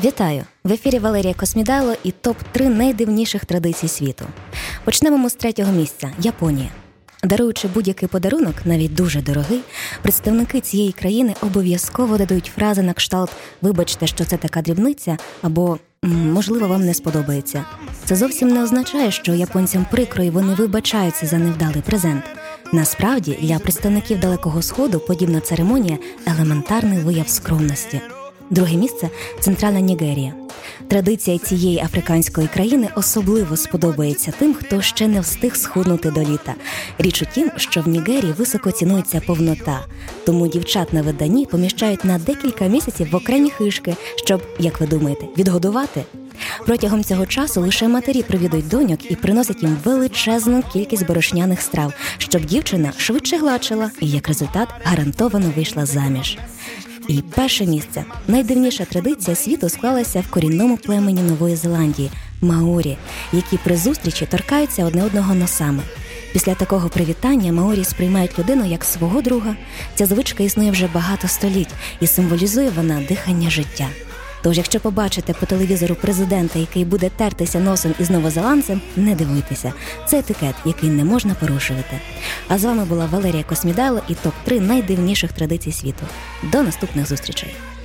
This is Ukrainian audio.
Вітаю! В ефірі Валерія Космідайло і топ-3 найдивніших традицій світу. Почнемо ми з 3-го місця – Японія. Даруючи будь-який подарунок, навіть дуже дорогий, представники цієї країни обов'язково додають фрази на кшталт «Вибачте, що це така дрібниця» або «Можливо, вам не сподобається». Це зовсім не означає, що японцям прикро і вони вибачаються за невдалий презент. Насправді, для представників Далекого Сходу подібна церемонія – елементарний вияв скромності. 2-ге місце – Центральна Нігерія. Традиція цієї африканської країни особливо сподобається тим, хто ще не встиг схуднути до літа. Річ у тім, що в Нігерії високо цінується повнота, тому дівчат на виданні поміщають на декілька місяців в окремі хижки, щоб, як ви думаєте, відгодувати? Протягом цього часу лише матері привідують доньок і приносять їм величезну кількість борошняних страв, щоб дівчина швидше гладшила і, як результат, гарантовано вийшла заміж. І 1-ше місце. Найдивніша традиція світу склалася в корінному племені Нової Зеландії – маорі, які при зустрічі торкаються одне одного носами. Після такого привітання маорі сприймають людину як свого друга. Ця звичка існує вже багато століть і символізує вона дихання життя. Тож, якщо побачите по телевізору президента, який буде тертися носом із новозеландцем, не дивуйтеся. Це етикет, який не можна порушувати. А з вами була Валерія Космідайло і топ-3 найдивніших традицій світу. До наступних зустрічей!